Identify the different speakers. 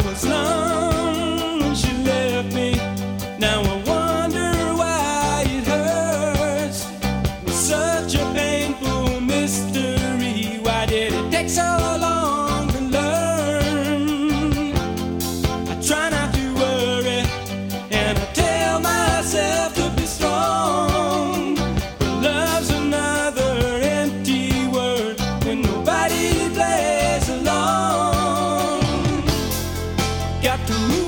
Speaker 1: was alone when she left me. Now I wonder why it hurts. It's such a painful mystery. Why did it take so long to learn? I try not to worry, and I tell myself to be strong. But love's another empty word when nobody plays along. Got to move